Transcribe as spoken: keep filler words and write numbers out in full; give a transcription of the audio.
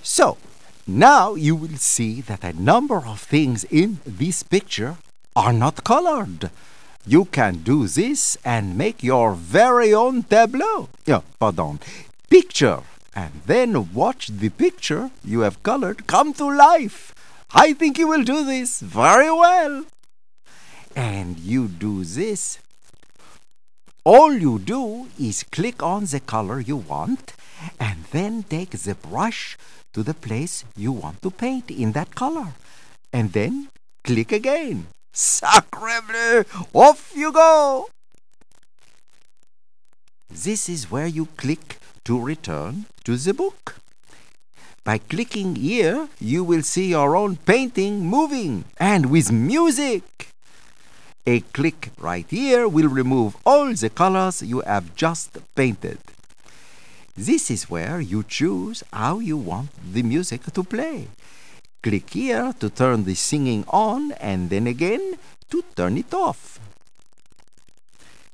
So, now you will see that a number of things in this picture are not colored. You can do this and make your very own tableau. Yeah, pardon, picture. And then watch the picture you have colored come to life. I think you will do this very well. And you do this. All you do is click on the color you want and then take the brush to the place you want to paint in that color. And then click again. Sacre bleu! Off you go! This is where you click to return to the book. By clicking here, you will see your own painting moving and with music. A click right here will remove all the colors you have just painted. This is where you choose how you want the music to play. Click here to turn the singing on and then again to turn it off.